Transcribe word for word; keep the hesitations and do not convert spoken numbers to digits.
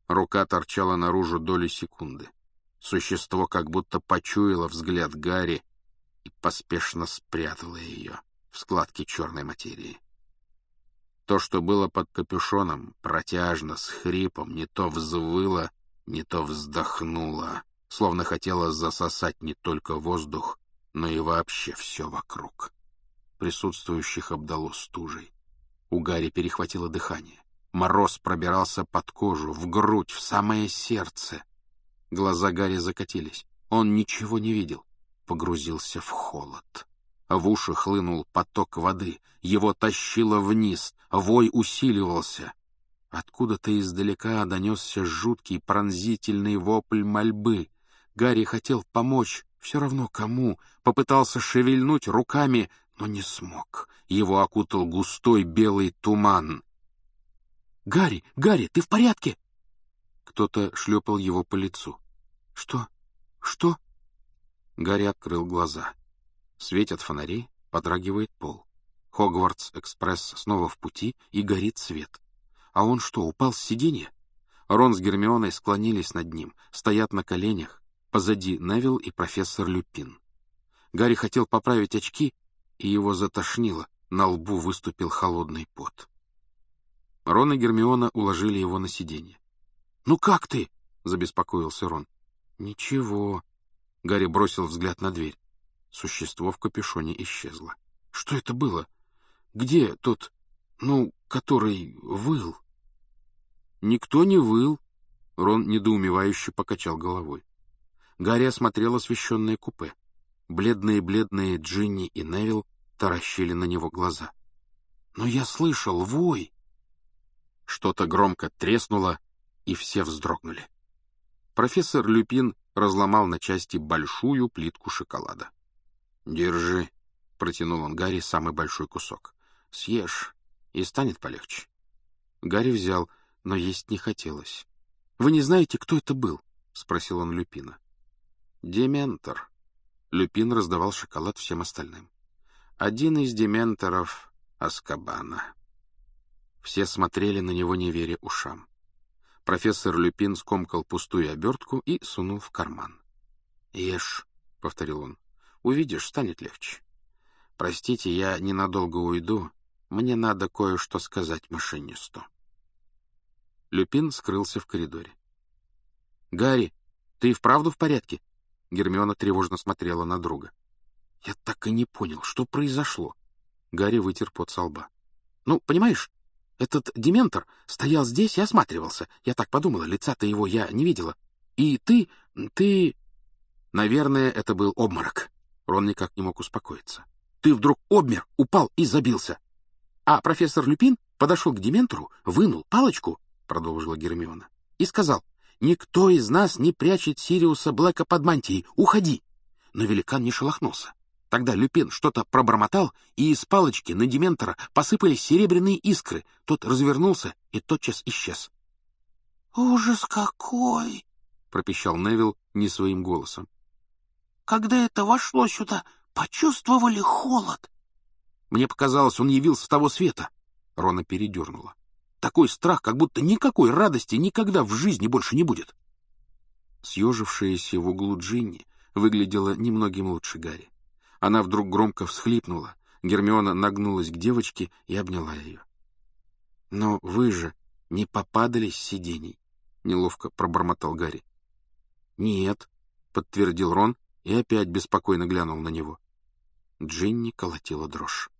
Рука торчала наружу доли секунды. Существо как будто почуяло взгляд Гарри и поспешно спрятало ее в складке черной материи. То, что было под капюшоном, протяжно, с хрипом, не то взвыло, не то вздохнуло, словно хотело засосать не только воздух, но и вообще все вокруг. Присутствующих обдало стужей. У Гарри перехватило дыхание. Мороз пробирался под кожу, в грудь, в самое сердце. Глаза Гарри закатились. Он ничего не видел. Погрузился в холод. В уши хлынул поток воды. Его тащило вниз. Вой усиливался. Откуда-то издалека донесся жуткий пронзительный вопль мольбы. Гарри хотел помочь, все равно кому. Попытался шевельнуть руками, но не смог. Его окутал густой белый туман. «Гарри! Гарри, ты в порядке?» Кто-то шлепал его по лицу. «Что? Что?» Гарри открыл глаза. Светят фонари, подрагивает пол. Хогвартс-экспресс снова в пути, и горит свет. А он что, упал с сиденья? Рон с Гермионой склонились над ним, стоят на коленях, позади Невилл и профессор Люпин. Гарри хотел поправить очки, и его затошнило, на лбу выступил холодный пот. Рон и Гермиона уложили его на сиденье. «Ну как ты?» — забеспокоился Рон. «Ничего». Гарри бросил взгляд на дверь. Существо в капюшоне исчезло. «Что это было? Где тот, ну, который выл?» «Никто не выл», — Рон недоумевающе покачал головой. Гарри осмотрел освещенное купе. Бледные-бледные Джинни и Невилл таращили на него глаза. «Но я слышал вой!» Что-то громко треснуло, и все вздрогнули. Профессор Люпин разломал на части большую плитку шоколада. «Держи», — протянул он Гарри самый большой кусок. «Съешь, и станет полегче». Гарри взял, но есть не хотелось. «Вы не знаете, кто это был?» — спросил он Люпина. «Дементор». Люпин раздавал шоколад всем остальным. «Один из дементоров Азкабана». Все смотрели на него, не веря ушам. Профессор Люпин скомкал пустую обертку и сунул в карман. «Ешь», — повторил он, — «увидишь, станет легче. Простите, я ненадолго уйду. Мне надо кое-что сказать машинисту». Люпин скрылся в коридоре. «Гарри, ты и вправду в порядке?» Гермиона тревожно смотрела на друга. «Я так и не понял, что произошло». Гарри вытер пот со лба. «Ну, понимаешь, этот дементор стоял здесь и осматривался. Я так подумала, лица-то его я не видела. И ты... ты...» «Наверное, это был обморок». Рон никак не мог успокоиться. «Ты вдруг обмер, упал и забился. А профессор Люпин подошел к дементору, вынул палочку, — продолжила Гермиона, — и сказал: «Никто из нас не прячет Сириуса Блэка под мантией. Уходи!» Но великан не шелохнулся. Тогда Люпин что-то пробормотал, и из палочки на дементора посыпались серебряные искры. Тот развернулся и тотчас исчез. «Ужас какой!» — пропищал Невилл не своим голосом. «Когда это вошло сюда, почувствовали холод». «Мне показалось, он явился с того света». Рона передернула. «Такой страх, как будто никакой радости никогда в жизни больше не будет». Съежившаяся в углу Джинни выглядела немногим лучше Гарри. Она вдруг громко всхлипнула. Гермиона нагнулась к девочке и обняла ее. «Но вы же не попадали с сидений?» — неловко пробормотал Гарри. «Нет», — подтвердил Рон и опять беспокойно глянул на него. Джинни колотила дрожь.